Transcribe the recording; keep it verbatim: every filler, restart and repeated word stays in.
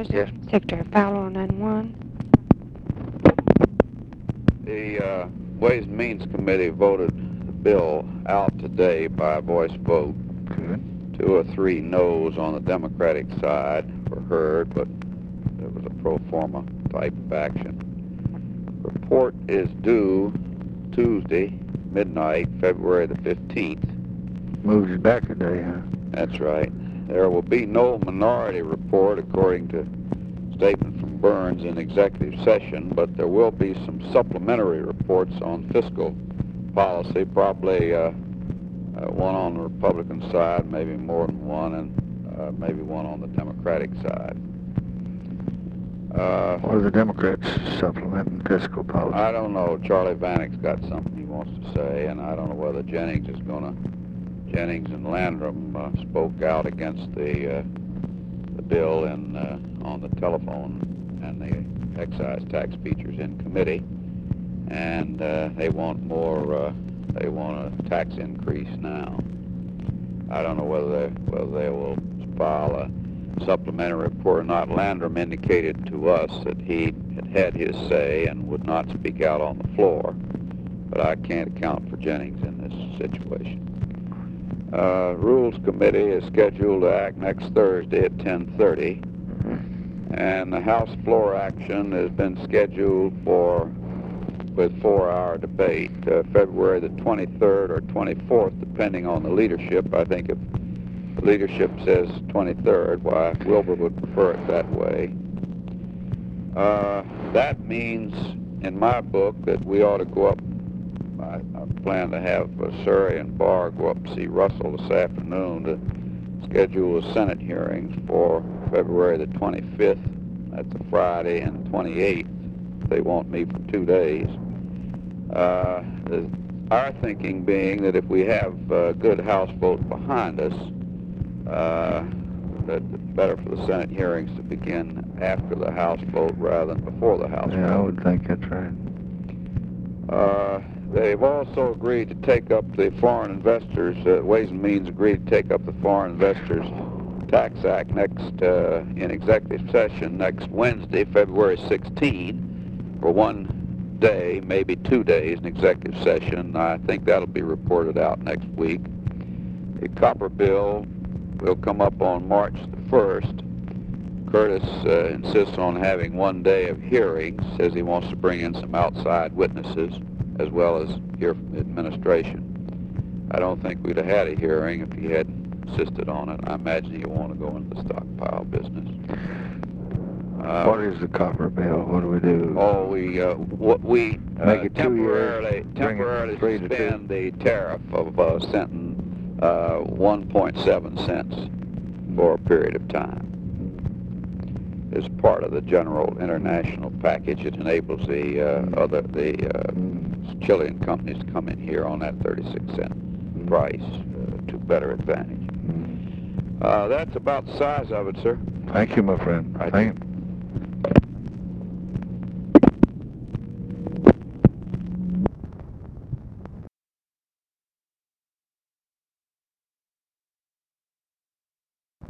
Yes. Secretary Fowler on nine one. The uh, Ways and Means Committee voted the bill out today by a voice vote. Good. Two or three no's on the Democratic side were heard, but there was a pro forma type of action. Report is due Tuesday, midnight, February the fifteenth. Moves it back a day, huh? That's right. There will be no minority report, according to statement from Burns in executive session, but there will be some supplementary reports on fiscal policy, probably uh, uh, one on the Republican side, maybe more than one, and uh, maybe one on the Democratic side. Uh, What are the Democrats supplementing fiscal policy? I don't know. Charlie Vanek's got something he wants to say, and I don't know whether Jennings is going to. Jennings and Landrum uh, spoke out against the uh, the bill in uh, on the telephone and the excise tax features in committee, and uh, they want more. Uh, they want a tax increase now. I don't know whether they whether they will file a supplementary report or not. Landrum indicated to us that he had had his say and would not speak out on the floor, but I can't account for Jennings in this situation. Uh, Rules Committee is scheduled to act next Thursday at ten thirty, and the House floor action has been scheduled for with four-hour debate, uh, February the twenty-third or twenty-fourth, depending on the leadership. I think if the leadership says twenty-third, why, Wilbur would prefer it that way. Uh, that means, in my book, that we ought to go up. I, I plan to have uh, Surrey and Barr go up and see Russell this afternoon to schedule the Senate hearings for February the twenty-fifth. That's a Friday, and twenty-eighth. They want me for two days. Uh, the, our thinking being that if we have a good House vote behind us, uh, that it's better for the Senate hearings to begin after the House vote rather than before the House Yeah, vote. I would think that's right. Uh, they've also agreed to take up the foreign investors, uh, Ways and Means agreed to take up the Foreign Investors Tax Act next, uh, in executive session next Wednesday, February sixteenth, for one day, maybe two days in executive session. I think that'll be reported out next week. The copper bill will come up on March the first. Curtis uh, insists on having one day of hearings, says he wants to bring in some outside witnesses as well as hear from the administration. I don't think we'd have had a hearing if he hadn't insisted on it. I imagine he'll want to go into the stockpile business. Uh, What is the copper bill? What do we do? Oh, we uh, what we uh, Make it two years, temporarily bring it temporarily three to two. suspend the tariff of uh, Centon uh, one point seven cents for a period of time. It's part of the general international package. It enables the uh, other the uh, Chilean companies to come in here on that thirty-six cent price uh, to better advantage. Uh, that's about the size of it, sir. Thank you, my friend. Right. Thank you.